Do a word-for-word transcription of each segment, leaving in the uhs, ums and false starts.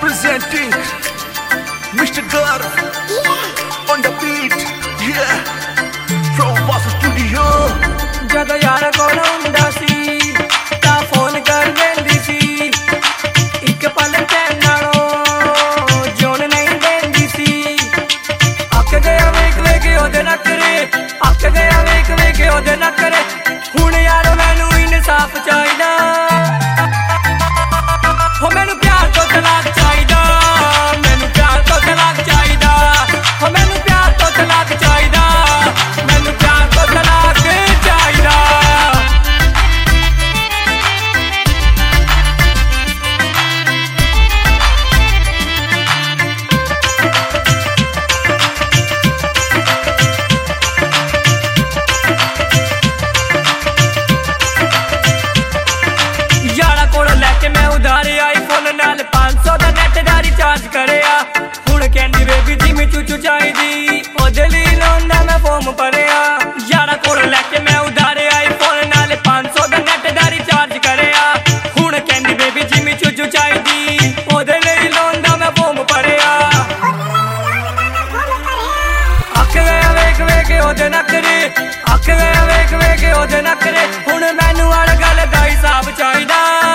Presenting mister Garv on the beat, yeah, from Vasu Studio. जदों यार कोल हुंदा सी तां फोन कर देंदी सी, इक पल चैन नालों जोन नहीं देंदी सी। अक गया वेख वेख ओदे नखरे, अक गया वेख वेख ओदे नखरे। हुण यार मैनू इंसाफ चाहीदा, हो मैनू प्यार तो तलाक चाहीदा, मैनू प्यार तो तलाक चाहीदा, हो मैनू प्यार तो तलाक चाहीदा, मैनू प्यार तो तलाक चाहीदा। यारा कोल लैके मैं उधारे आईफोन नाल पांच सौ दा नेट दा रिचार्ज करेआ। हुण कहंदी बेबी जी मैं चूचू चाहीदी, ओदे लई लोन दा मैं फॉर्म भरेआ। यारा कोल लैके मैं उधारे आईफोन नाल पांच सौ दा नेट दा रिचार्ज करेआ। हुण कहंदी बेबी जी मैं चूचू चाहीदी, ओदे लई लोन दा मैं फॉर्म भरेआ। अक गया वेख वेख ओदे नखरे, अक गया वेख वेख ओदे नखरे। हुण मैनू हर गल दा हिसाब चाहीदा,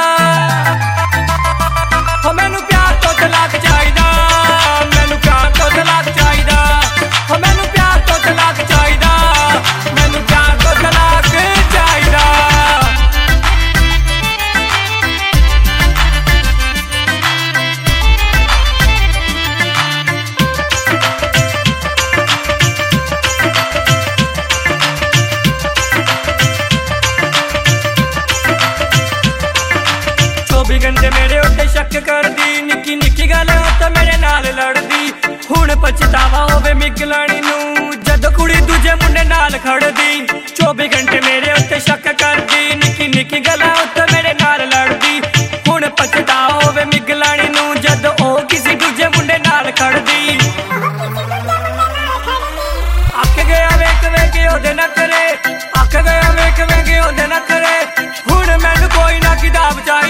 हो मैनू प्यार तो तलाक चाहीदा, मैनू प्यार तो तलाक चाहीदा, हो मैनू प्यार तो तलाक चाहीदा, मैनू प्यार तो तलाक चाहीदा। चौबी घंटे मेरे उत्ते शक करदी, निक्की निक्की गल उत्ते मेरे नाल लड़दी। हुण पछतावा होवे मिगलानी नू, जदों कुड़ी दूजे मुंडे नाल खड़दी। चौबी घंटे मेरे उत्ते शक करदी, निक्की निक्की गल उत्ते मेरे नाल लड़दी। हुण पछतावा होवे मिगलानी नू, जदों ओ किसी दूजे मुंडे नाल खड़दी। अक गया वेख वेख ओदे नखरे, अक गया वेख वेख ओदे नखरे। हुण मैनू कोई ना किताब चाही